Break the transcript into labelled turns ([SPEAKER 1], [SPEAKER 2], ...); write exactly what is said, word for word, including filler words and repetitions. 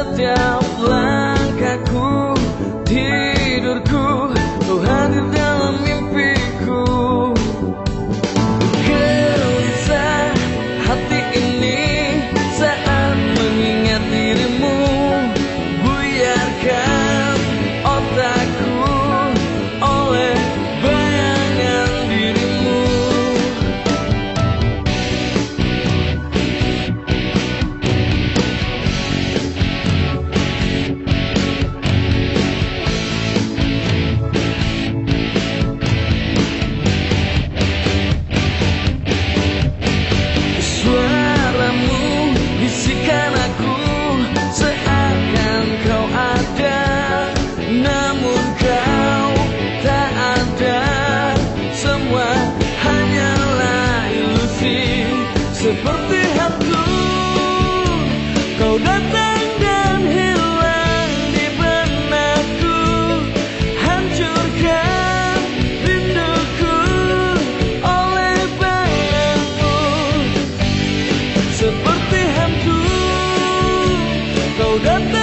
[SPEAKER 1] setiap langkahku, tidurku, kau hadir dalam mimpiku. Gelisah hati ini saat mengingat dirimu, buyarkan otakku oleh bayangan dirimu. Suaramu bisikan aku seakan kau ada, namun kau tak ada. Semua hanyalah ilusi, seperti hantu. Kau datang dan hilang di benakku, hancurkan rinduku oleh bayangmu. Seperti hantu, kau datang